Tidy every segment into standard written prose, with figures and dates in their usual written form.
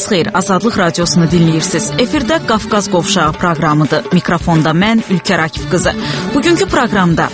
Sabahınız xeyir, Azadlıq Radiosunu dinləyirsiniz. Efirdə Qafqaz Qovşağı proqramıdır. Mikrofonda mən, Ülkər Akif qızı. Bugünkü proqramda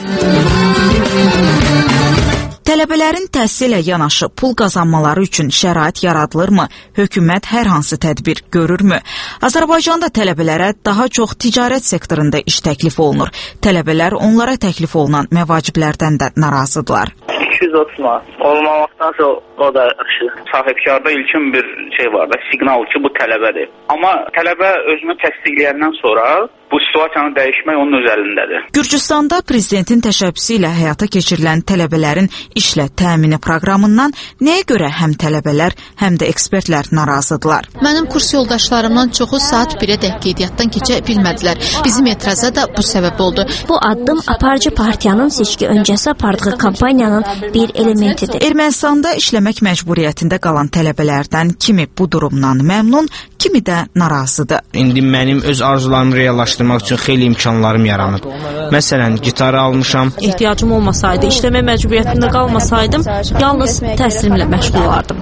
tələbələrin təhsillə yanaşı pul qazanmaları üçün şərait yaradılırmı? Hökumət hər hansı tədbir görürmü? Azərbaycanda tələbələrə daha çox ticarət sektorunda iş təklif olunur. Tələbələr onlara təklif olunan məvaciblərdən də narazıdırlar. 230 manat. Olmamaktansa o da sahibkarda ilkin bir şey var da, siqnal ki bu tələbədir. Amma tələbə özünü təsdiqləyəndən sonra bu situasiyanı dəyişmək onun öz əlindədir. Gürcüstanda prezidentin təşəbbüsü ilə həyata keçirilən tələbələrin işlə təmini proqramından nəyə görə həm tələbələr, həm də ekspertlər narazıdırlar? Mənim kurs yoldaşlarımdan çoxu saat 1-ə dək qeydiyyatdan keçə bilmədilər. Bizim etirazə da bu səbəb oldu. Bu addım aparıcı partiyanın seçki öncəsi apardığı kampaniyanın bir elementidir. Ermənistanda işləmək məcburiyyətində qalan tələbələrdən kimi bu durumdan məmnun, kimi də narazıdır. İndi mənim öz arzularımı reallaşdırmaq üçün xeyli imkanlarım yaranıb. Məsələn, gitarı almışam. Ehtiyacım olmasaydı, işləmək məcburiyyətində qalmasaydım, yalnız təhsilimlə məşğul olardım.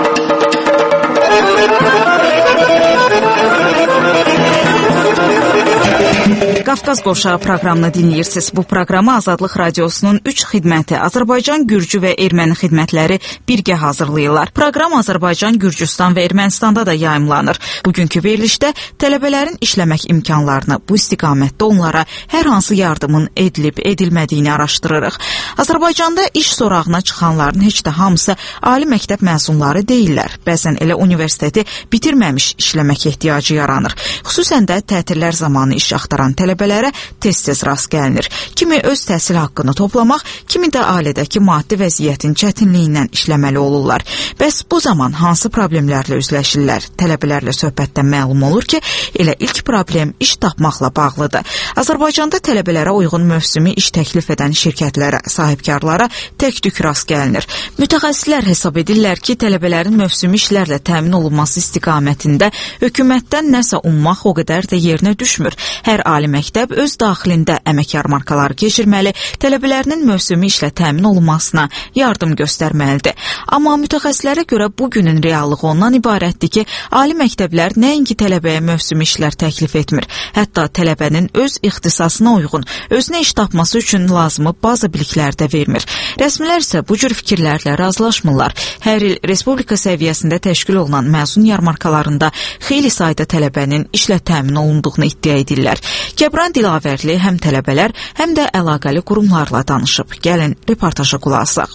Qafqaz Qovşağı proqramını dinləyirsiniz. Bu proqramı Azadlıq Radiosunun 3 xidməti Azərbaycan, Gürcü və Erməni xidmətləri birgə hazırlayırlar. Proqram Azərbaycan, Gürcüstan və Ermənistanda da yayımlanır. Bugünkü verilişdə tələbələrin işləmək imkanlarını, bu istiqamətdə onlara hər hansı yardımın edilib-edilmədiyini araşdırırıq. Azərbaycanda iş sorağına çıxanların heç də hamısı ali məktəb məzunları deyillər. Bəzən elə universiteti bitirməmiş işləmək ehtiyacı yaranır. Xüsusən də tətillər zamanı iş axtaran tələbələrə tez-tez rast gəlinir. Kimi öz təhsil haqqını toplamaq, kimi də ailədəki maddi vəziyyətin çətinliyindən işləməli olurlar. Bəs bu zaman hansı problemlərlə üzləşirlər? Tələbələrlə söhbətdən məlum olur ki, elə ilk problem iş tapmaqla bağlıdır. Azərbaycanda tələbələrə uyğun mövsümi iş təklif edən şirkətlərə, sahibkarlara tək-tük rast gəlinir. Mütəxəssislər hesab edirlər ki, tələbələrin mövsümi işlərlə təmin olunması istiqamətində hökumətdən nəsə ummaq o qədər də yerinə düşmür. Hər ali məktəb öz daxilində əmək yarmarkaları keçirməli, tələbələrinin mövsümi işlə təmin olunmasına yardım göstərməlidir. Amma mütəxəssislərə görə bugünün reallığı ondan ibarətdir ki, ali məktəblər nəinki tələbəyə mövsümi işlər təklif etmir, hətta tələbənin öz ixtisasına uyğun, özünə iş tapması üçün lazımı baza biliklər də vermir. Rəsmilər isə bu cür fikirlərlə razılaşmırlar. Hər il respublika səviyyəsində təşkil olunan məzun yarmarkalarında xeyli sayda tələbənin işlə təmin olunduğunu iddia edirlər. Kəbran Dilavərli həm tələbələr, həm də əlaqəli qurumlarla danışıb. Gəlin, reportaja qulaq asaq.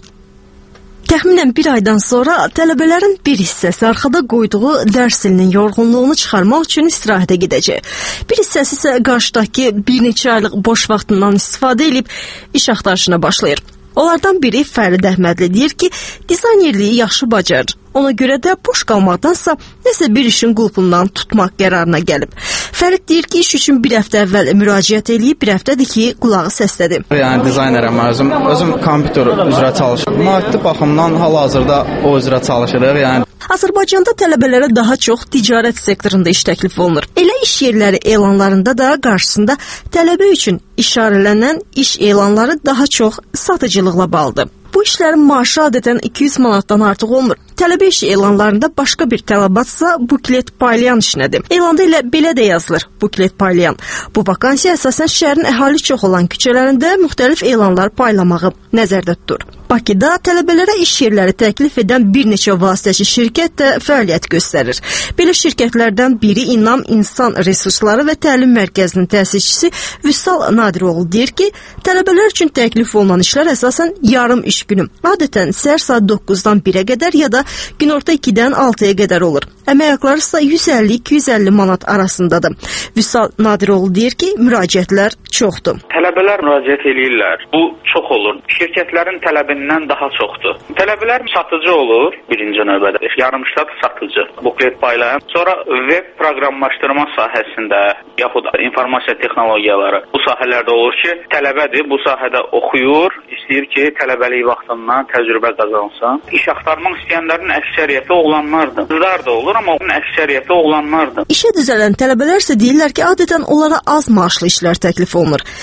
Təxminən bir aydan sonra tələbələrin bir hissəsi arxada qoyduğu dərs ilinin yorğunluğunu çıxarmaq üçün istirahətə gedəcək. Bir hissəsi isə qarşıdakı bir neçə aylıq boş vaxtından istifadə edib iş axtarışına başlayır. Onlardan biri Fərid Əhmədli deyir ki, dizaynerliyi yaxşı bacarır. Ona görə də boş qalmaqdansa nəsə bir işin qulpundan tutmaq qərarına gəlib. Fərid deyir ki, iş üçün bir həftə əvvəl müraciət edib, bir həftədir ki, qulağı səslədi. Yəni dizaynerəm özüm kompüter üzrə çalışıram. Maddi baxımdan hal-hazırda o üzrə çalışırıq. Yəni Azərbaycanda tələbələrə daha çox ticarət sektorunda iş təklif olunur. Elə iş yerləri elanlarında da qarşısında tələbə üçün işarələnən iş elanları daha çox satıcılıqla bağlıdır. Bu işlərin maaşı adətən 200 manatdan artıq olmur. Tələbə işi elanlarında başqa bir tələbatsa buklet paylayan işinədir. Elanda elə belə də yazılır, buklet paylayan. Bu vakansiya əsasən şəhərin əhali çox olan küçələrində müxtəlif elanlar paylamağı nəzərdə tutur. Bakıda tələbələrə iş yerləri təklif edən bir neçə vasitəçi şirkət də fəaliyyət göstərir. Belə şirkətlərdən biri İnam İnsan Resursları və Təlim Mərkəzinin təsisçisi Vüsal Nadiroğlu deyir ki, tələbələr üçün təklif olunan işlər əsasən yarım iş günü. Adətən səhər saat 9-dan 1-ə qədər ya da günorta 2-dən 6-ya qədər olur. Əmək haqları isə 150-250 manat arasındadır. Vüsal Nadiroğlu deyir ki, müraciətlər çoxdur. Tələbələr müraciət edirlər. Bu çox olur. Şirkətlərin tələbindən daha çoxdur. Tələbələr satıcı olur birinci növbədə. Yarımşat satıcı, buklet paylayan. Sonra web proqramlaşdırma sahəsində yaxud informasiya texnologiyaları bu sahələrdə olur ki, tələbədir, bu sahədə oxuyur, istəyir ki, tələbəlik vaxtından təcrübə qazansın. İş axtarmaq istəyənlərin əksəriyyəti oğlanlardır. Qızlar da olur, amma onun əksəriyyəti oğlanlardır. İşə düzələn tələbələr isə deyirlər ki, adətən onlara az maaşlı işlər təklif olunur. Bir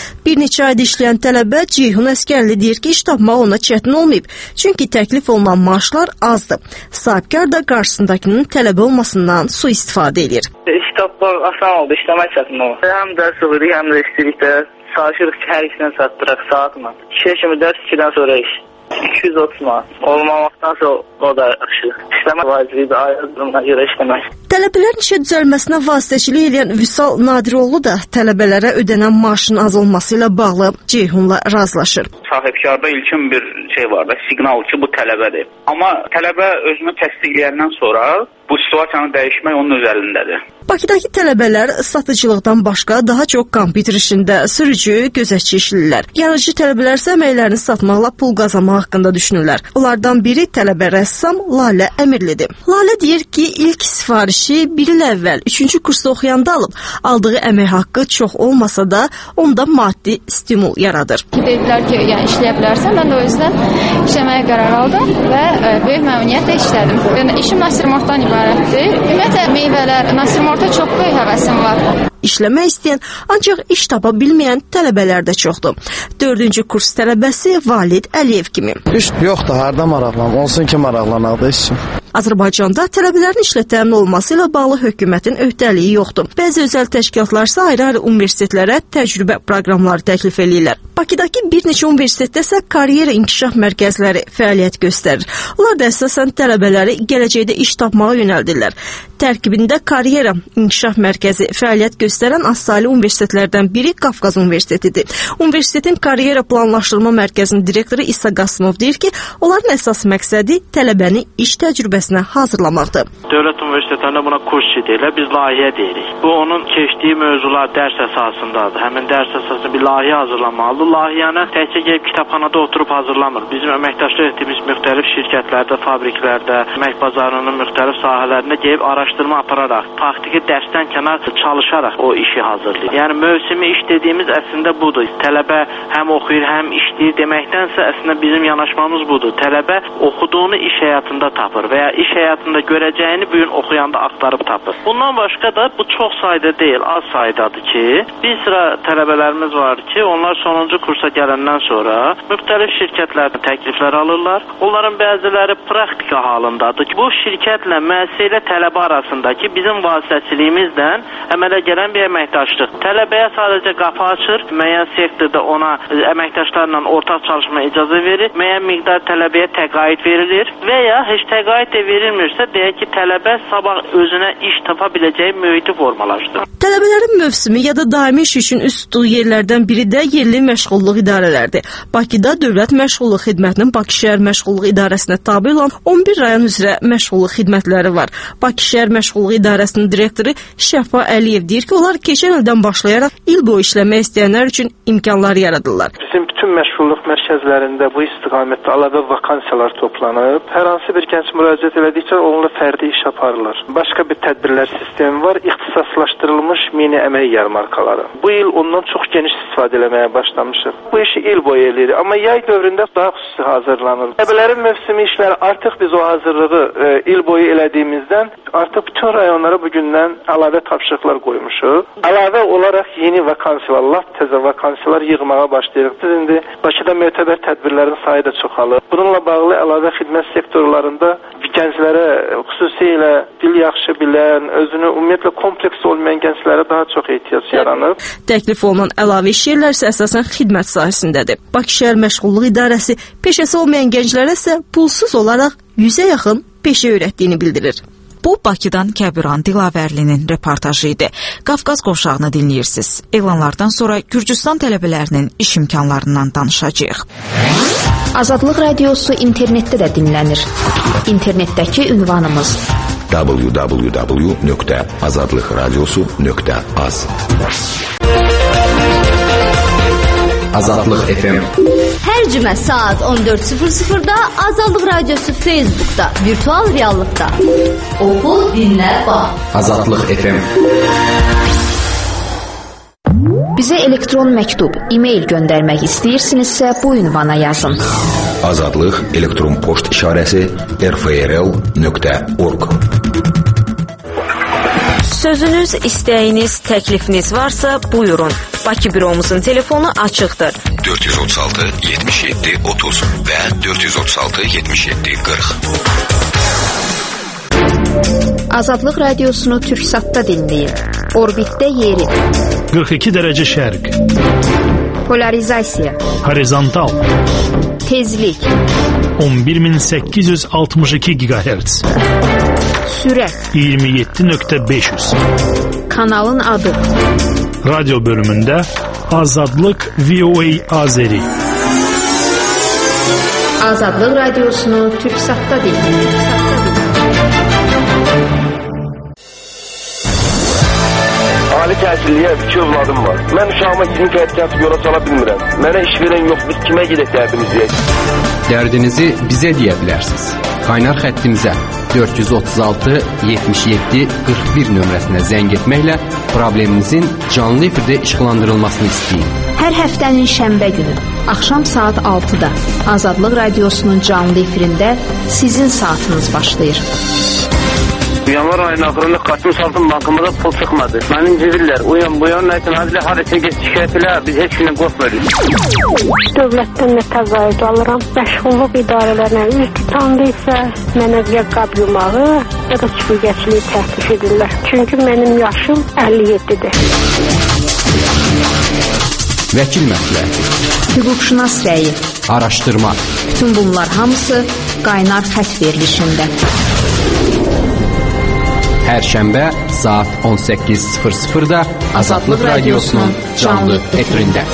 neçə ayda işləyən tələbə Ceyhun Əskərli deyir ki, iş tapmaq ona çətin olmayıb. Çünki təklif olunan maaşlar azdır. Sahibkar da qarşısındakının tələbə olmasından sui-istifadə edir. İş tapmaq asan oldu, işləmək çətin oldu. Həm dərs alırıq, həm də işləyirik də. Çalışırıq ki, hər işdən çatdıraq saatla. 2 kimi dərs, 2-dən sonra iş. 230 manat. Olmamaktansa o da yaxşı. İşləmək vacibdir, ayrı durumuna görə işləmək. Tələbələrin işə düzəlməsinə vasitəçilik edən Vüsal Nadiroğlu da tələbələrə ödənən maaşın az olması ilə bağlı Ceyhunla razılaşır. Sahibkarda ilkin bir şey var da, siqnal ki, bu tələbədir. Amma tələbə özünü təsdiqləyəndən sonra bu situasiyanı dəyişmək onun öz əlindədir. Bakıdakı tələbələr satıcılıqdan başqa daha çox kompüter işində sürücü, gözətçi işləyirlər. Yaradıcı tələbələr isə əməklərini satmaqla pul qazanmaq haqqında düşünürlər. Onlardan biri tələbə rəssam Lalə Əmirlidir. Lalə deyir ki, ilk sifarişi bir il əvvəl 3-cü kursda oxuyanda alıb. Aldığı əmək haqqı çox olmasa da onda maddi stimul yaradır. Dedilər ki, yəni işləyə bilərsən. Mən də o yüzden işləməyə qərar aldım və böyük məmnuniyyətlə işlədim. Yəni işim nasirimortdan ibarətdir. Ümumiyyətlə meyvələr, nasirimorta çox böyük həvəsim var. İşləmək istəyən, ancaq iş tapa bilməyən tələbələr də çoxdur. 4-cü kurs tələbəsi Valid Əliyev kimi. İş yoxdur, harda maraqlanam, olsun ki maraqlanaq da iş. Azərbaycanda tələbələrin işlə təmin olması ilə bağlı hökumətin öhdəliyi yoxdur. Bəzi özəl təşkilatlar isə ayrı-ayrı universitetlərə təcrübə proqramları təklif edirlər. Bakıdakı bir neçə universitetdə isə karyera inkişaf mərkəzləri fəaliyyət göstərir. Onlar da əsasən tələbələri gələcəkdə iş tapmağa yönəldirlər. Tərkibində karyera inkişaf mərkəzi fəaliyyət göstərən azsaylı universitetlərdən biri Qafqaz Universitetidir. Universitetin karyera planlaşdırma mərkəzinin direktoru İsa Qasımov deyir ki, onların əsas məqsədi tələbəni iş təcrübəsinə hazırlamaqdır. Dövlət universitetlərində buna kurs deyirlər, biz layihə deyirik. Bu onun keçdiyi mövzular dərs əsasındadır. Həmin dərs əsasında bir layihə hazırlamalıdır. Layihəni təkcə gəlib kitabxanada oturub hazırlamır. Bizim əməkdaşlıq etdiyimiz müxtəlif şirkətlərdə, fabriklərdə, əmək bazarının müxtəlif sahələrində gəlib araşdırma apararaq, faktiki dərsdən kənar çalışaraq o işi hazırlayır. Yəni mövsümi iş dediyimiz əslində budur. Tələbə həm oxuyur, həm işləyir deməkdənsə əslində bizim yanaşmamız budur. Tələbə oxuduğunu iş həyatında tapır və ya iş həyatında görəcəyini bu gün oxuyanda axtarıb tapır. Bundan başqa da bu çox sayda deyil, az saydadır ki, bir sıra tələbələrimiz var ki, onlar sonuncu kursa gələndən sonra müxtəlif şirkətlərdən təkliflər alırlar. Onların bəziləri praktika halındadır ki, bu şirkətlə müəssisə ilə tələbə arasındakı bizim vasitəçiliyimizlə əmələ gələn bir əməkdaşlıq. Tələbəyə sadəcə qapı açır, müəyyən sektorda ona əməkdaşlarla ortaq çalışma icazə verir, müəyyən miqdar tələbəyə təqaüd verilir və ya heç təqaüd də verilmirsə, deyək ki, tələbə sabah özünə iş tapa biləcəyi mühiti formalaşdırır. Tələbələrin mövsümü ya da daimi iş üçün üst tutduğu yerlərdən biri də yerli məşğulluq idarələrdir. Bakıda Dövlət Məşğulluq Xidmətinin Bakı şəhər məşğulluq idarəsinə tabe olan 11 rayon üzrə məşğulluq xidmətləri var. Bakı şəhər məşğulluq idarəsinin direktoru Şəfa Əliyev deyir ki, onlar keçən ildən başlayaraq il boyu işləmək istəyənlər üçün imkanlar yaradırlar. Bizim bütün məşğulluq mərkəzlərində bu istiqamətdə əlavə vakansiyalar toplanıb. Hər hansı bir gənc müraciət elədikcə onunla fərdi iş aparırlar. Başqa bir tədbirlər sistemi var, ixtisaslaşdırılmış mini əmək yarmarkaları. Bu il ondan çox geniş istifadə etməyə başlamışıq. Bu işi il boyu eləyirik, amma yay dövründə daha xüsusi hazırlanır. Tələbələrin mövsümi işləri artıq biz o hazırlığı il boyu elədiyimizdən artıq bütün rayonlara bugündən əlavə tapşırıqlar qoymuşuq. Əlavə olaraq yeni vakansiyalar, lap təzə vakansiyalar yığmağa başlayırıq. Biz indi Bakıda mötəbər tədbirlərin sayı da çoxalır. Bununla bağlı əlavə xidmət sektorlarında gənclərə, xüsusilə dil yaxşı bilən, özünü ümumiyyətlə kompleks olmayan gənclərə daha çox ehtiyac yaranır. Təklif olunan əlavə iş yerləri isə əsasən xidmət sahəsindədir. Bakı şəhər məşğulluq idarəsi peşəsi olmayan gənclərə isə pulsuz olaraq 100-ə yaxın peşə öyrətdiyini bildirir. Bu, Bakıdan Kəbiran Dilavərlinin reportajı idi. Qafqaz qovşağını dinləyirsiniz. Elanlardan sonra Gürcüstan tələbələrinin iş imkanlarından danışacağıq. Azadlıq radiosu internetdə də dinlənir. İnternetdəki ünvanımız www.azadlıqradiosu.az. Azadlıq FM. Hər cümə saat 14:00-da Azadlıq Radiosu Facebookda, virtual reallıqda. Oxu, dinlə, bax. Azadlıq FM. Bizə elektron məktub, e-mail göndərmək istəyirsinizsə bu ünvana yazın. Azadlıq elektron poçt işarəsi rfrl.org. Sözünüz, istəyiniz, təklifiniz varsa buyurun. Bakı büromuzun telefonu açıqdır. 436 77 30 və 436 77 40. Azadlıq radiosunu Türksatda dinləyin. Orbitdə yeri. 42 dərəcə şərq. Polarizasiya. Horizontal. Tezlik. 11862 GHz. Sürət. 27.500. Kanalın adı. Radyo bölümündə Azadlıq VOA Azeri. Azadlıq radiosunu Türksatda dinləyin. Ali təhsilliyə 2 övladım var. Mən uşağıma sizin təhsilatı yola sala bilmirəm. Mənə iş verən yox, biz kimə gedək dərdimizi deyək? Dərdinizi bizə deyə bilərsiniz. Qaynar xəttimizə 436 77 41 nömrəsinə zəng etməklə probleminizin canlı efirdə işıqlandırılmasını istəyin. Hər həftənin şənbə günü axşam saat 6-da Azadlıq radiosunun canlı efirində sizin saatınız başlayır. Yanvar ayının axırında kaçmış altın bankımıza pul çıxmadı. Məni incidirlər. Uyan bu yan nəyəsən hadilə harasa get şikayət elə, biz heç günə qorxmuyoruz. Dövlətdən nə təqaüd alıram. Məşğulluq idarələrinə üz tutandı isə mənə ya qab yumağı ya da çiftçiliyi təklif edirlər. Çünki mənim yaşım 57-dir. Vəkil məsləhəti. Hüquqşünas rəyi. Araşdırma. Bütün bunlar hamısı qaynar xətt verilişində. Hər şənbə saat 18:00-da Azadlıq radiosunun canlı efirində.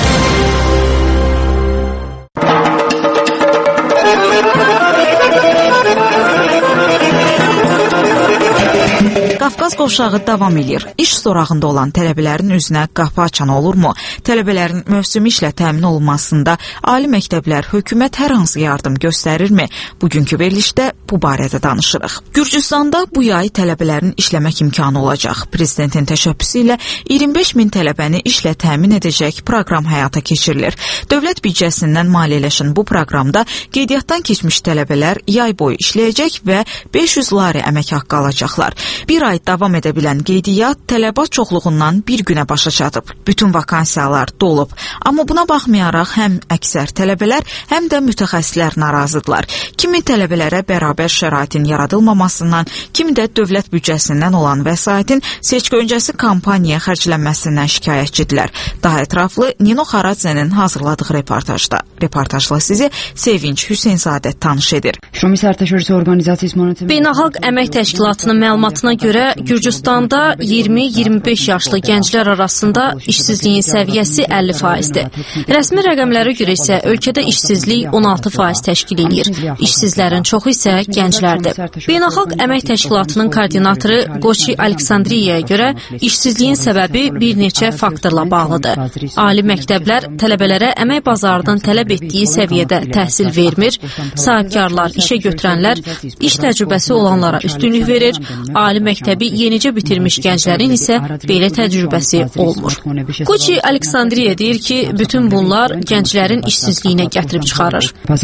Qafqaz qovşağı davam edir. İş sorağında olan tələbələrin üzünə qapı açan olurmu? Tələbələrin mövsümi işlə təmin olunmasında ali məktəblər, hökumət hər hansı yardım göstərirmi? Bugünkü verilişdə bu barədə danışırıq. Gürcüstanda bu yay tələbələrin işləmək imkanı olacaq. Prezidentin təşəbbüsü ilə 25 min tələbəni işlə təmin edəcək proqram həyata keçirilir. Dövlət büdcəsindən maliyyələşən bu proqramda qeydiyyatdan keçmiş tələbələr yay boyu işləyəcək və 500 lari əmək haqqı alacaqlar. Bir ay davam edə bilən qeydiyyat tələbat çoxluğundan bir günə başa çatıb. Bütün vakansiyalar dolub. Amma buna baxmayaraq həm əksər tələbələr, həm də mütəxəssislər narazıdırlar. Kimi tələbələrə bərabər şəraitin yaradılmamasından, kimi də dövlət büdcəsindən olan vəsaitin seçki öncəsi kampaniyaya xərclənməsindən şikayətçidirlər. Daha ətraflı Nino Xaradzənin hazırladığı reportajda. Reportajla sizi Sevinç Hüseynzadə tanış edir. Beynəlxalq Əmək Təşkilatının məlumatına görə Gürcüstanda 20-25 yaşlı gənclər arasında işsizliyin səviyyəsi 50%-dir. Rəsmi rəqəmlərə görə isə ölkədə işsizlik 16% təşkil edir. İşsizlərin çoxu isə gənclərdir. Beynəlxalq Əmək Təşkilatının koordinatoru Qoçi Aleksandriyaya görə işsizliyin səbəbi bir neçə faktorla bağlıdır. Ali məktəblər tələbələrə əmək bazarının tələb etdiyi səviyyədə təhsil vermir, sahibkarlar, işə götürənlər iş təcrübəsi olanlara üstünlük verir, ali məktəbi yenicə bitirmiş gənclərin isə belə təcrübəsi olmur. Qoçi Aleksandriya deyir ki, bütün bunlar gənclərin işsizliyinə gətirib çıxarır.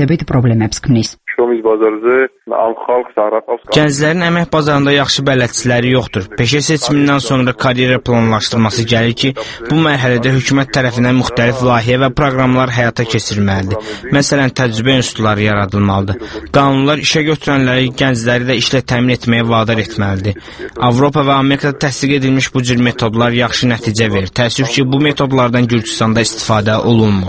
Gənclərin əmək bazarında yaxşı bələdçiləri yoxdur. Peşə seçimindən sonra karyera planlaşdırması gəlir ki, bu mərhələdə hökumət tərəfindən müxtəlif layihə və proqramlar həyata keçirilməlidir. Məsələn, təcrübə institutları yaradılmalıdır. Qanunlar işə götürənləri, gəncləri də işlə təmin etməyə vadar etməlidir. Avropa və Amerikada təsdiq edilmiş bu cür metodlar yaxşı nəticə verir. Təəssüf ki, bu metodlardan Gürcüstanda istifadə olunmur.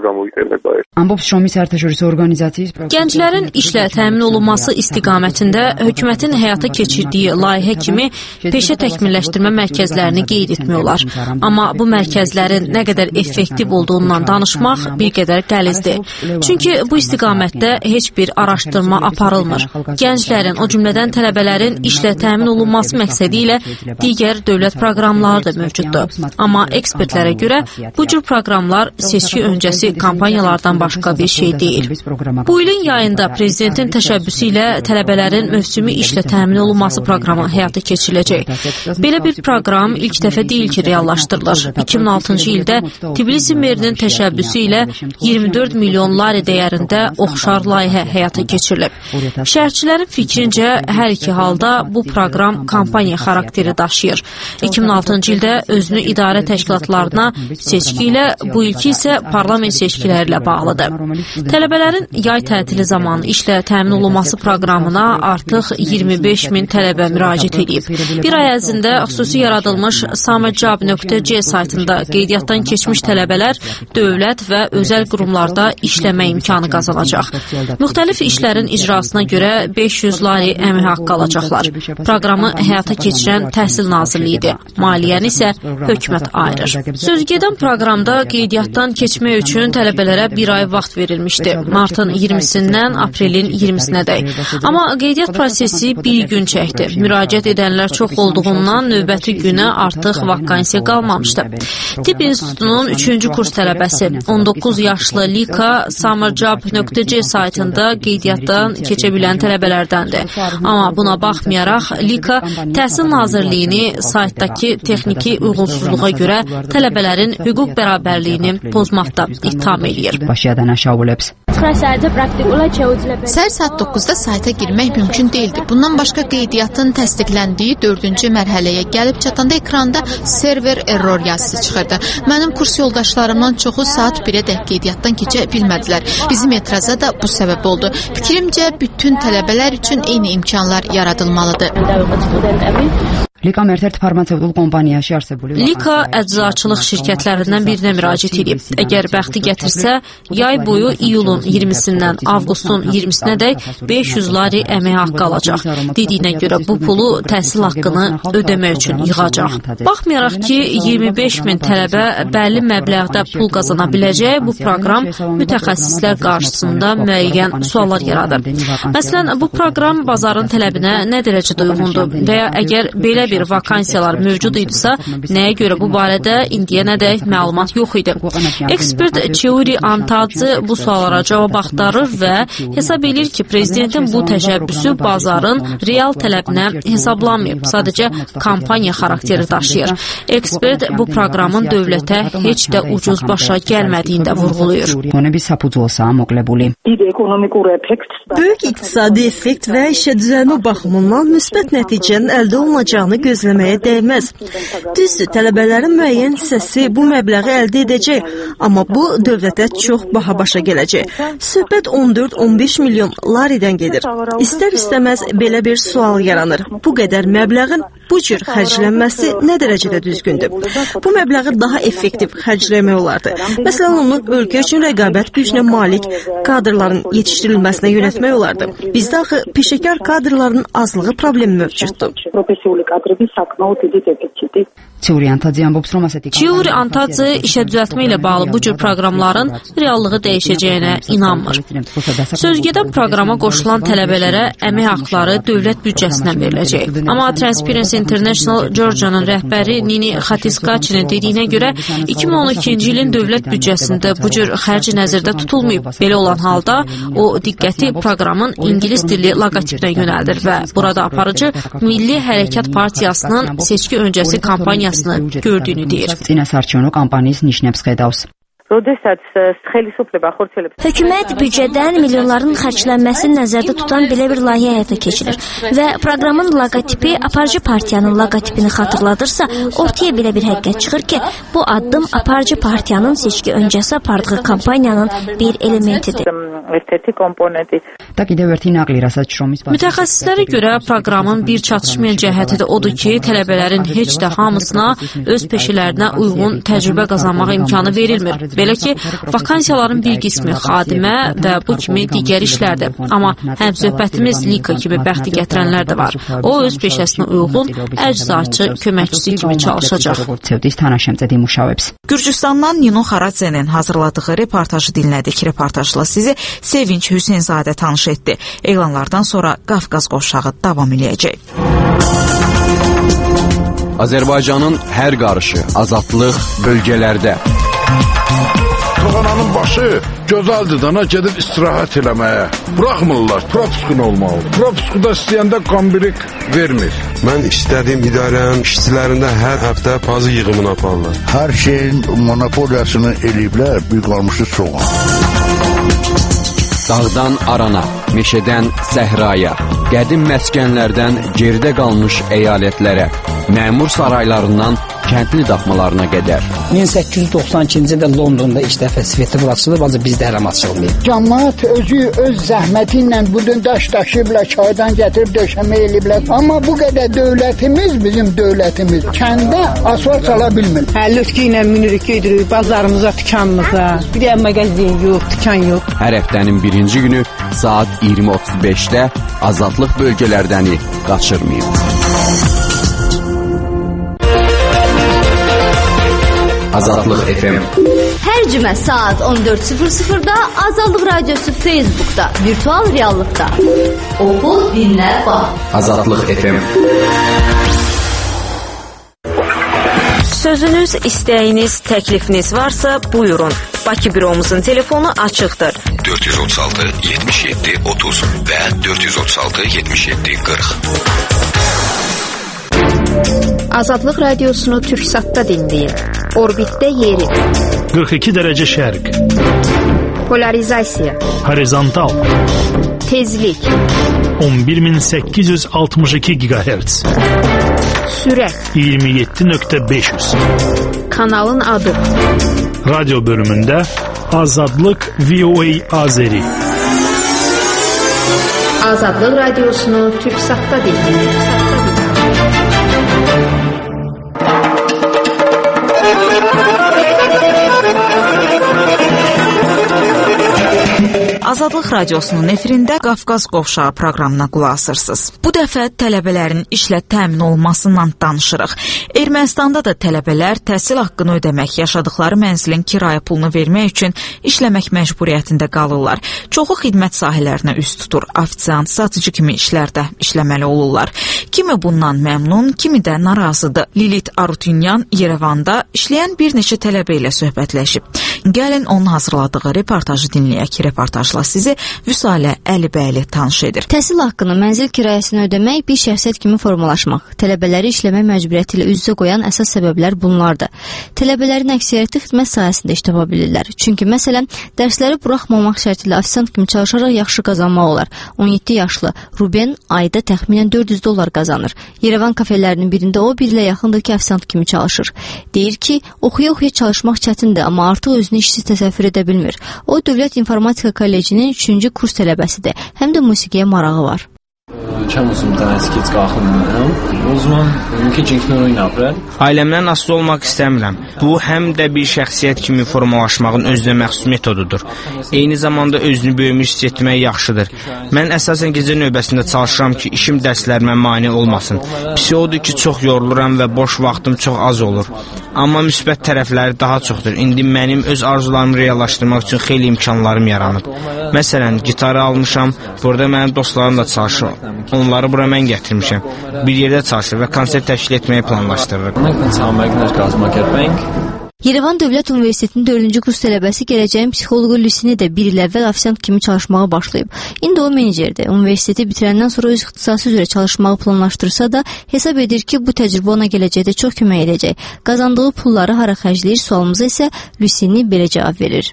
Gənclərin işlə təmin olunması istiqamətində hökumətin həyata keçirdiyi layihə kimi peşə təkmilləşdirmə mərkəzlərini qeyd etmək olar. Amma bu mərkəzlərin nə qədər effektiv olduğundan danışmaq bir qədər qəlizdir. Çünki bu istiqamətdə heç bir araşdırma aparılmır. Gənclərin, o cümlədən tələbələrin işlə təmin olunması məqsədi ilə digər dövlət proqramları da mövcuddur. Amma ekspertlərə görə bu cür proqramlar seçki öncəsi öncəsi kampanyalardan başqa bir şey deyil. Bu ilin yayında prezidentin təşəbbüsü ilə tələbələrin mövsümi işlə təmin olunması proqramı həyata keçiriləcək. Belə bir proqram ilk dəfə deyil ki, reallaşdırılır. 2006-cı ildə Tbilisi merinin təşəbbüsü ilə 24 milyon lari dəyərində oxşar layihə həyata keçirilib. Şərhçilərin fikrincə, hər iki halda bu proqram kampaniya xarakteri daşıyır. 2006-cı ildə özünü idarə təşkilatlarına seçki ilə, bu ilki isə parlament seçkiləri ilə bağlıdır. Tələbələrin yay tətili zamanı işlə təmin olunması proqramına artıq 25 min tələbə müraciət edib. Bir ay ərzində xüsusi yaradılmış summerjob.c saytında qeydiyyatdan keçmiş tələbələr dövlət və özəl qurumlarda işləmə imkanı qazanacaq. Müxtəlif işlərin icrasına görə 500 lari əmək haqqı alacaqlar. Proqramı həyata keçirən Təhsil Nazirliyidir. Maliyyəni isə hökumət ayırır. Sözgedən proqramda qeydiyyatdan keçmək üçün tələbələrə bir ay vaxt verilmişdi. Martın 20-sindən aprelin 20-sinədək. Amma qeydiyyat prosesi bir gün çəkdi. Müraciət edənlər çox olduğundan növbəti günə artıq vakansiya qalmamışdı. Tibb İnstitutunun 3-cü kurs tələbəsi 19 yaşlı Lika summerjob.c saytında qeydiyyatdan keçə bilən tələbələrdəndir. Amma buna baxmayaraq Lika Təhsil Nazirliyini saytdakı texniki uyğunsuzluğa görə tələbələrin hüquq bərabərliyini pozmaqda ittiham edir. Səhər saat 9-da sayta girmək mümkün değildi. Bundan başqa qeydiyyatın təsdiqləndiyi 4-cü mərhələyə gəlib çatanda ekranda server error yazısı çıxırdı. Mənim kurs yoldaşlarımdan çoxu saat 1-ə qeydiyyatdan keçə bilmədilər. Bizim etiraza da bu səbəb oldu. Fikrimcə bütün tələbələr üçün eyni imkanlar yaradılmalıdır. Lika əczaçılıq şirkətlərindən birinə müraciət edib. Əgər bəxti gətirsə, yay boyu iyulun 20-sindən avqustun 20-sinədək 500 lari əmək haqqı alacaq. Dediyinə görə bu pulu təhsil haqqını ödəmək üçün yığacaq. Baxmayaraq ki, 25 min tələbə bəlli məbləğdə pul qazana biləcək, bu proqram mütəxəssislər qarşısında müəyyən suallar yaradır. Məsələn, bu proqram bazarın tələbinə nə dərəcədə uyğundur və ya əgər belə bir vakansiyalar mövcud idisə, nəyə görə bu barədə indiyənədək məlumat yox idi. Ekspert Çiuri Antadze bu suallara cavab axtarır və hesab edir ki, prezidentin bu təşəbbüsü bazarın real tələbinə hesablanmayıb, sadəcə kampaniya xarakteri daşıyır. Ekspert bu proqramın dövlətə heç də ucuz başa gəlmədiyini də vurğulayır. Böyük iqtisadi effekt və işə düzəlmə baxımından müsbət nəticənin əldə olunacağını gözləməyə dəyməz. Düzdür, tələbələrin müəyyən hissəsi bu məbləği əldə edəcək, amma bu dövlətə çox baha başa gələcək. Söhbət 14-15 milyon laridən gedir. İstər-istəməz belə bir sual yaranır. Bu qədər məbləğin bu cür xərclənməsi nə dərəcədə düzgündür? Bu məbləği daha effektiv xərcləmək olardı. Məsələn, onu ölkə üçün rəqabət gücünə malik kadrların yetişdirilməsinə yönəltmək olardı. Bizdə axı peşəkar kadrların azlığı problemi mövcuddur. Çiuri Antadze işə düzəltmə ilə bağlı bu cür proqramların reallığı dəyişəcəyinə inanmır. Sözgedən proqrama qoşulan tələbələrə əmək haqqları dövlət büdcəsindən veriləcək. Amma Transparency International Georgia'nın rəhbəri Nini Xatiskaçinin dediyinə görə 2012-ci ilin dövlət büdcəsində bu cür xərc nəzərdə tutulmayıb. Belə olan halda o diqqəti proqramın ingilis dilli loqotipinə yönəldir və burada aparıcı Milli Hərəkat Partiyasının seçki öncəsi kampaniyasını gördüyünü deyir. Hökumət büdcədən milyonların xərclənməsini nəzərdə tutan belə bir layihə həyata keçirir və proqramın loqotipi aparıcı partiyanın loqotipini xatırladırsa, ortaya belə bir həqiqət çıxır ki, bu addım aparıcı partiyanın seçki öncəsi apardığı kampaniyanın bir elementidir. Mütəxəssislərə görə proqramın bir çatışmayan cəhəti də odur ki, tələbələrin heç də hamısına öz peşələrinə uyğun təcrübə qazanmağa imkanı verilmir. Belə ki, vakansiyaların bir qismi xadimə və bu kimi digər işlərdir. Amma həm söhbətimiz Lika kimi bəxti gətirənlər də var. O, öz peşəsinə uyğun əczaçı köməkçisi kimi çalışacaq. Gürcüstandan Nino Xaradzenin hazırladığı reportajı dinlədik. Reportajla sizi Sevinç Hüseynzadə tanış etdi. Elanlardan sonra Qafqaz qovşağı davam eləyəcək. Azərbaycanın hər qarışı azadlıq bölgələrdə. Toxananın başı gözəldir dana gedib istirahət eləməyə. Buraxmırlar, propiskun olmalı. Propiskuda istəyəndə kombirik vermir. Mən istədiyim idarənin işçilərində hər həftə bazı yığımını aparırlar. Hər şeyin monopoliyasını eləyiblər, bir qalmışı çoğun. Dağdan arana, meşədən səhraya, qədim məskənlərdən geridə qalmış əyalətlərə, məmur saraylarından kəndli daxmalarına qədər. 1892-ci ildə Londonda ilk dəfə svetofor açılıb, ancaq bizdə hələm açılmayıb. Cəmaət özü öz zəhməti ilə bu gün daş daşıyıblar, çaydan gətirib döşəmə eləyiblər. Amma bu qədər dövlətimiz, bizim dövlətimiz kəndə asfalt sala bilmir. Lütki ilə minirik, gedirik bazarımıza, dükanımıza. Bir də mağazin yox, dükan yox. Hər həftənin birinci günü saat 20:35-də azadlıq bölgələrdəni qaçırmayın. Azadlıq FM. Hər cümə saat 14:00-da Azadlıq Radiosu Facebookda, virtual reallıqda. Oxu, dinlə, bax. Azadlıq FM. Sözünüz, istəyiniz, təklifiniz varsa buyurun. Bakı büromuzun telefonu açıqdır. 436 77 30 və 436 77 40. Azadlıq Radiosunu Türksatda dinləyin. Orbitdə yeri. 42 dərəcə şərq. Polarizasiya. Horizontal. Tezlik. 11862 GHz. Sürət. 27.500. Kanalın adı. Radyo bölümündə Azadlıq VOA Azeri. Azadlıq Radiosunu Türksatda dinləyin. Azadlıq Radiosunun efirində Qafqaz Qovşağı proqramına qulaq asırsınız. Bu dəfə tələbələrin işlə təmin olunmasından danışırıq. Ermənistanda da tələbələr təhsil haqqını ödəmək, yaşadıkları mənzilin kirayə pulunu vermək üçün işləmək məcburiyyətində qalırlar. Çoxu xidmət sahələrinə üst tutur, ofisiant, satıcı kimi işlərdə işləməli olurlar. Kimi bundan məmnun, kimi də narazıdır. Lilit Arutunyan Yerevanda işləyən bir neçə tələbə ilə söhbətləşib. Gəlin onun hazırladığı reportajı dinləyək. Reportajla sizi Vüsalə Əlibəyli tanış edir. Təhsil haqqını, mənzil kirayəsini ödəmək bir şəxsiyyət kimi formalaşmaq, tələbələri işləmək məcburiyyəti ilə üz-üzə qoyan əsas səbəblər bunlardır. Tələbələrin əksəriyyəti xidmət sahəsində iş tapa bilirlər. Çünki məsələn, dərsləri buraxmamaq şərti ilə ofisiant kimi çalışaraq yaxşı qazanmaq olar. 17 yaşlı Ruben ayda təxminən $400 qazanır. Yerevan kafelərinin birində o bir ilə yaxındır ki, ofisiant kimi çalışır. Deyir ki, oxuya-oxuya çalışmaq çətindir, amma artıq özünü işsiz təsəvvür edə bilmir. O, Dövlət İnformatika Kollecinin 3-cü kurs tələbəsidir. Həm də musiqiyə marağı var. Çəm uzundan əskiz qalxılmıram. O zaman keçinkini oynayıram. Ailəmdən asılı olmaq istəmirəm. Bu, həm də bir şəxsiyyət kimi formalaşmağın özünə məxsus metodudur. Eyni zamanda özünü böyümüş hiss etmək yaxşıdır. Mən əsasən gecə növbəsində çalışıram ki, işim dərslərimə mane olmasın. Pisi odur ki, çox yoruluram və boş vaxtım çox az olur. Amma müsbət tərəfləri daha çoxdur. İndi mənim öz arzularımı reallaşdırmaq üçün xeyli imkanlarım yaranıb. Məsələn, gitarı almışam, burada mənim dostlarım da çalışır. Onları bura mən gətirmişəm. Bir yerdə çalışır və konsert təşkil etməyi planlaşdırırıq. Yerevan Dövlət Universitetinin 4-cü kurs tələbəsi gələcəyin psixoloqu Lüsini də bir il əvvəl ofisiant kimi çalışmağa başlayıb. İndi o menecerdir. Universiteti bitirəndən sonra öz ixtisası üzrə çalışmağı planlaşdırsa da hesab edir ki, bu təcrübə ona gələcəkdə çox kömək edəcək. Qazandığı pulları hara xərcləyir sualımıza isə Lüsini belə cavab verir.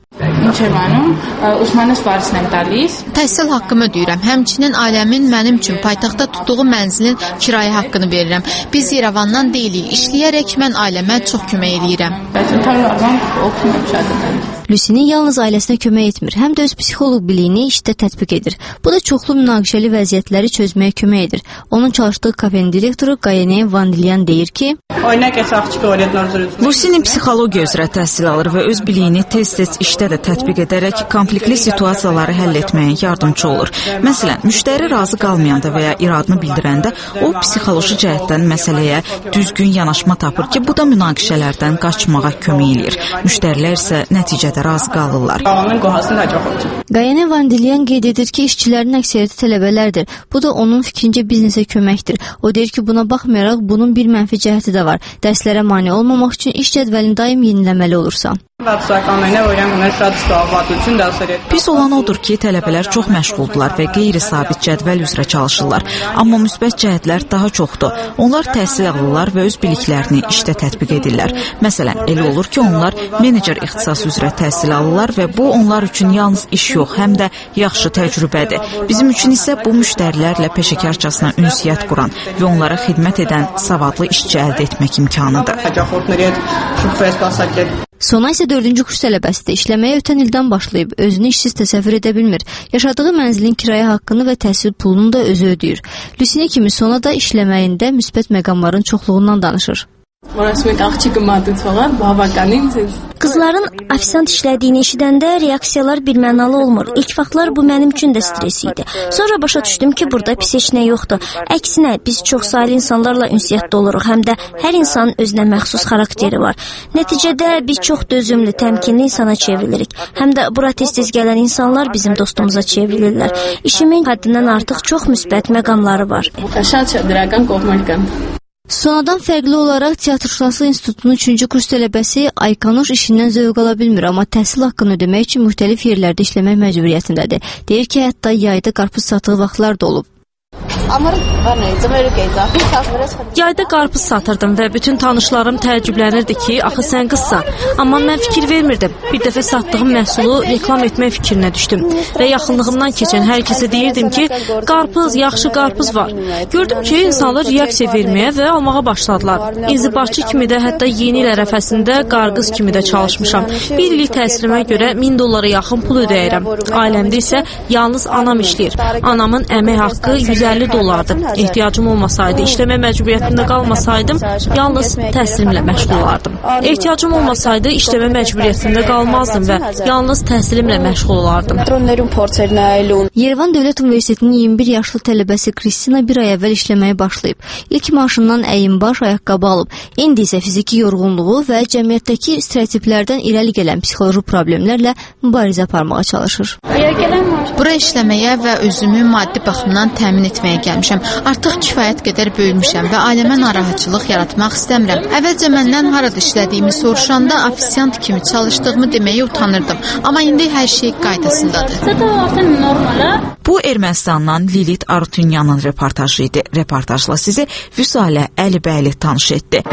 Təhsil haqqımı ödəyirəm. Həmçinin ailəmin mənim üçün paytaxtda tutduğu mənzilin kirayə haqqını verirəm. Biz Yerevandan deyilik. İşləyərək mən ailəmə çox kömək edirəm. Lüsini yalnız ailəsinə kömək etmir, həm də öz psixoloq biliyini işdə tətbiq edir. Bu da çoxlu münaqişəli vəziyyətləri çözməyə kömək edir. Onun çalışdığı kafenin direktoru Qayene Vandilyan deyir ki, Lüsini psixologiya üzrə təhsil alır və öz biliyini tez-tez işdə də tətbiq edərək konfliktli situasiyaları həll etməyə yardımcı olur. Məsələn, müştəri razı qalmayanda və ya iradını bildirəndə o psixoloji cəhətdən məsələyə düzgün yanaşma tapır ki, bu da münaqişələrdən qaçmağa kömək edir. Müştərilər isə nəticədə razı qalırlar. Qayene Vandilyan qeyd edir ki, işçilərin əksəriyyəti tələbələrdir. Bu da onun fikrincə biznesə köməkdir. O deyir ki, buna baxmayaraq bunun bir mənfi cəhəti də var. Dərslərə mane olmamaq üçün iş cədvəlini daim yeniləməli olursan. Pis olan odur ki, tələbələr çox məşğuldurlar və qeyri-sabit cədvəl üzrə çalışırlar. Amma müsbət cəhətlər daha çoxdur. Onlar təhsil alırlar və öz biliklərini işdə tətbiq edirlər. Məsələn, elə olur ki, onlar menecer ixtisası üzrə təhsil alırlar və bu onlar üçün yalnız iş yox, həm də yaxşı təcrübədir. Bizim üçün isə bu müştərilərlə peşəkarcasına ünsiyyət quran və onlara xidmət edən savadlı işçi əldə etmək imkanıdır. Sona isə 4-cü kurs tələbəsidir. İşləməyə ötən ildən başlayıb, özünü işsiz təsəvvür edə bilmir. Yaşadığı mənzilin kirayə haqqını və təhsil pulunu da özü ödəyir. Lüsine kimi Sona da işləməyində müsbət məqamların çoxluğundan danışır. Qızların ofisant işlədiyini eşidəndə reaksiyalar birmənalı olmur. İlk vaxtlar bu mənim üçün də stres idi. Sonra başa düşdüm ki, burada pis heç nə yoxdur. Əksinə, biz çox saylı insanlarla ünsiyyətdə oluruq, həm də hər insanın özünə məxsus xarakteri var. Nəticədə biz çox dözümlü, təmkinli insana çevrilirik. Həm də bura tez-tez gələn insanlar bizim dostumuza çevrilirlər. İşimin həddindən artıq çox müsbət məqamları var. Sonadan fərqli olaraq Teatrşünaslık İnstitutunun 3-cü kurs tələbəsi Aykanuş işindən zövq ala bilmir, amma təhsil haqqını ödəmək üçün müxtəlif yerlərdə işləmək məcburiyyətindədir. Deyir ki, hətta yayda qarpız satdığı vaxtlar da olub. Yayda qarpız satırdım və bütün tanışlarım təəccüblənirdi ki, axı sən qızsan. Amma mən fikir vermirdim. Bir dəfə satdığım məhsulu reklam etmək fikrinə düşdüm və yaxınlığımdan keçən hər kəsə deyirdim ki, qarpız, yaxşı qarpız var. Gördüm ki, insanlar reaksiya verməyə və almağa başladılar. İnzibatçı kimi də, hətta yeni il ərəfəsində qarqız kimi də çalışmışam. Bir illik təhsilimə görə $1000 yaxın pul ödəyirəm. Ailəmdə isə yalnız anam işləyir. Anamın əmək haqqı $150. Ehtiyacım olmasaydı, işləmə məcburiyyətində qalmasaydım, yalnız təhsilimlə məşğul olardım. Ehtiyacım olmasaydı, işləmə məcburiyyətində qalmazdım və yalnız təhsilimlə məşğul olardım. Yerevan Dövlət Universitetinin 21 yaşlı tələbəsi Kristina bir ay əvvəl işləməyə başlayıb. İlk maaşından əyinbaş ayaqqabı alıb. İndi isə fiziki yorğunluğu və cəmiyyətdəki stereotiplərdən irəli gələn psixoloji problemlərlə mübarizə aparmağa çalışır. Bura işləməyə və özümü maddi baxımdan təmin etməyə gəlmişəm. Artıq kifayət qədər böyümüşəm və ailəmə narahatçılıq yaratmaq istəmirəm. Əvvəlcə məndən harada işlədiyimi soruşanda ofisiant kimi çalışdığımı deməyə utanırdım. Amma indi hər şey qaydasındadır. Bu Ermənistandan Lilit Arutunyanın reportajı idi. Reportajla sizi Vüsalə Əlibəyli tanış etdi.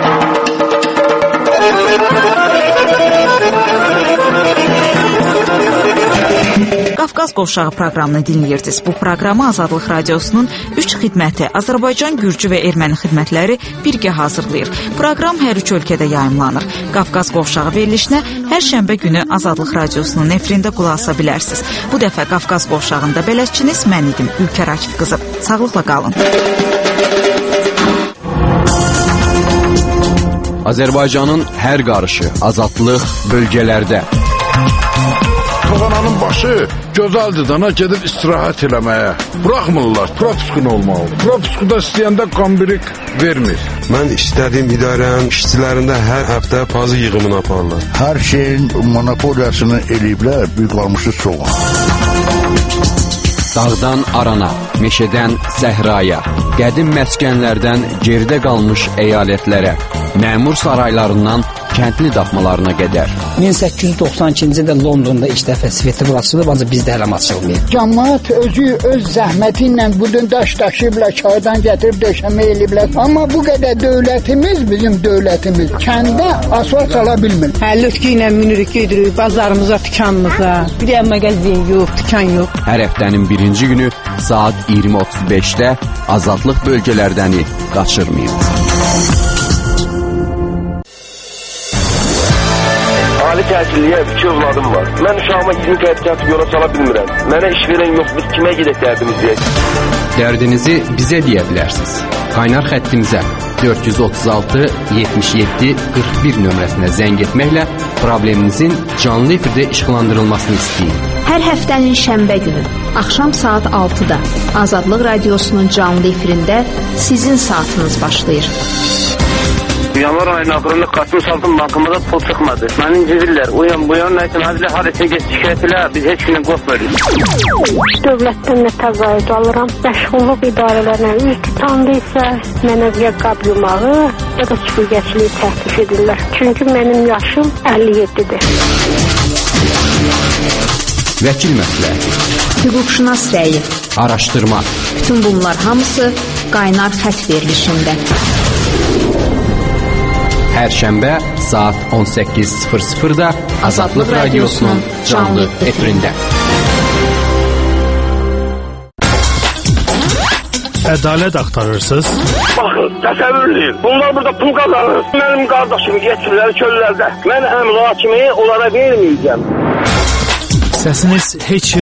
Qafqaz Qovşağı proqramını dinləyirsiniz. Bu proqramı Azadlıq Radiosunun 3 xidməti Azərbaycan, Gürcü və Erməni xidmətləri birgə hazırlayır. Proqram hər 3 ölkədə yayımlanır. Qafqaz Qovşağı verilişinə hər şənbə günü Azadlıq Radiosunun efirində qulaq asa bilərsiniz. Bu dəfə Qafqaz Qovşağında bələdçiniz mən idim, Ülkər Akif qızı. Sağlıqla qalın. Azərbaycanın hər qarışı, azadlıq bölgələrdə. Kazananın başı gözəldir dana gedib istirahət eləməyə. Buraxmırlar, propiskun olmalı. Propiskuda istəyəndə kombirik vermir. Mən istədiyim idarənin işçilərində hər həftə pazı yığımını aparırlar. Hər şeyin monopoliyasını eləyiblər, büyük qalmışı çox. Dağdan arana, meşədən səhraya, qədim məskənlərdən geridə qalmış əyalətlərə, məmur saraylarından kəndli daxmalarına qədər. 1892-ci ildə Londonda ilk dəfə sveti açılıb, ancaq bizdə hələ açılmayıb. Cəmaət özü öz zəhməti ilə bu gün daş daşıyıblar, çaydan gətirib döşəmə eləyiblər. Amma bu qədər dövlətimiz, bizim dövlətimiz kəndə asfalt sala bilmir. Həlləski ilə minirik, gedirik bazarımıza, dükanımıza. Bir də mağazin yox, dükan yox. Hər həftənin birinci günü saat 20:35-də azadlıq bölgələrdəni qaçırmayın. Ali təhsilliyə 2 övladım var. Mən uşağıma 20 qəpik atıb yola sala bilmirəm. Mənə iş verən yox, biz kimə gedək dərdimiz deyək? Dərdinizi bizə deyə bilərsiniz. Qaynar xəttimizə 436 77 41 nömrəsinə zəng etməklə probleminizin canlı efirdə işıqlandırılmasını istəyin. Hər həftənin şənbə günü axşam saat 6-da Azadlıq Radiosunun canlı efirində sizin saatınız başlayır. Yanvar ayının axırında kartın saldım, bankımıza pul çıxmadı. Məni incidirlər, uyan bu yan, nəysə mənə harasına geç şikayət elə, biz heç günün qorxmuyoruz. Dövlətdən nə təqaüd alıram, məşğulluq idarələrinə üz tutandı isə mənə qəb yumağı ya da çiftçiliyi təklif edirlər. Çünki mənim yaşım 57-dir. Vəkil məsləhəti, hüquqşünas rəyi, araşdırma. Bütün bunlar hamısı qaynar xətt verilişində. Hər şənbə saat 18:00-da Azadlıq Radiosunun canlı efirində. Ədalət axtarırsınız? Baxın, təsəvvürləyin. Bunlar burada pul qazanır. Mənim qardaşımı gətirirlər çöllərdə. Mən əmlakımı onlara verməyəcəm. Səsiniz heç